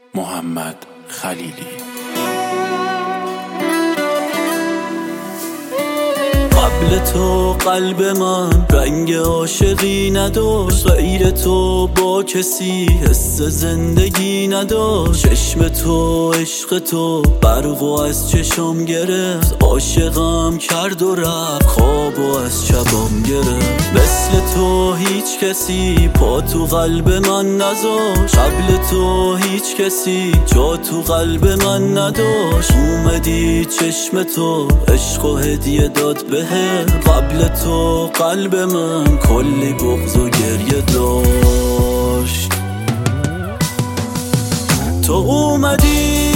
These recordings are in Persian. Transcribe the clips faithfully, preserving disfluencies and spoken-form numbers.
محمد خلیلی. قبل تو قلب من رنگ عاشقی نداشت، غیر تو با کسی حس زندگی نداشت. چشم تو عشق تو برقو از چشم گرفت، عاشقم کرد و رفت خوابو از شبم گرفت. مثل تو هیچ کسی پا تو قلب من نذاشت، قبل تو هیچ کسی جا تو قلب من نداشت. اومدی چشم تو عشق و هدیه داد بهم، قبل تو قلب من کلی بغض و گریه داشت. تو اومدی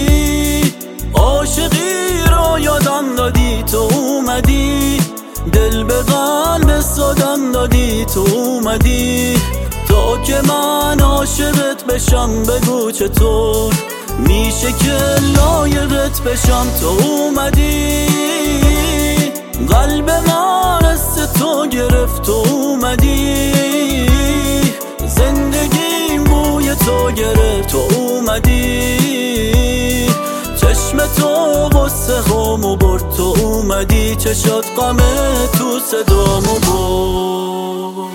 عاشقی رو یادم دادی، تو اومدی دل به قلب سادم دادی، تو اومدی تا که من عاشقت بشم. بگو چطور میشه که لایقت بشم. تو اومدی قلب من از تو گرفت، تو اومدی زندگیم بوی تو گرفت. تو اومدی چشم تو غصه خامو برد، تو اومدی چشات غمه تو صدامو برد.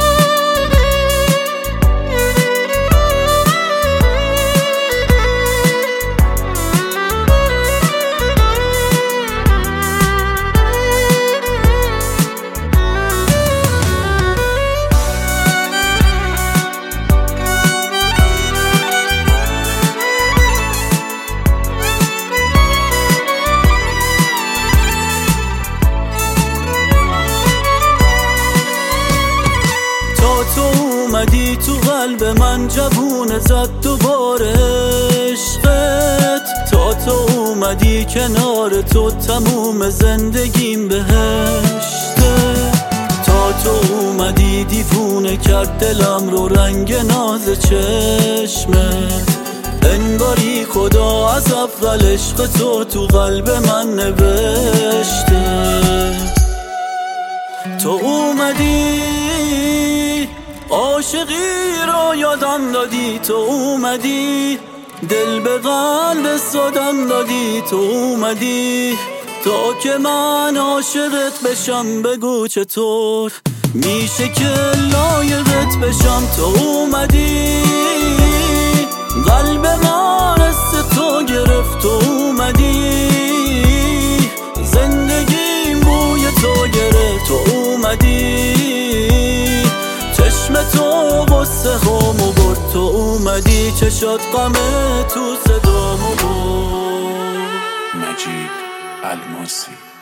تو اومدی تو قلب من جوونه زد دوباره عشقت، تا تو اومدی کنار تو تموم زندگیم بهشته. تا تو اومدی دیوونه کرد دلم رو رنگ ناز چشمت، انگاری خدا از اول عشق تو تو قلب من نوشته. تو اومدی عاشقی رو یادم دادی، تو اومدی دل به قلب سادم دادی، تو اومدی تا که من عاشقت بشم. بگو چطور میشه که لایقت بشم. تو اومدی قلب من از تو گرفت، تو اومدی زندگیم بوی تو گرفت. تو اومدی چشم تو غصه خامو برد، تو اومدی چشات غمه تو صدامو برد. مجید الماسی.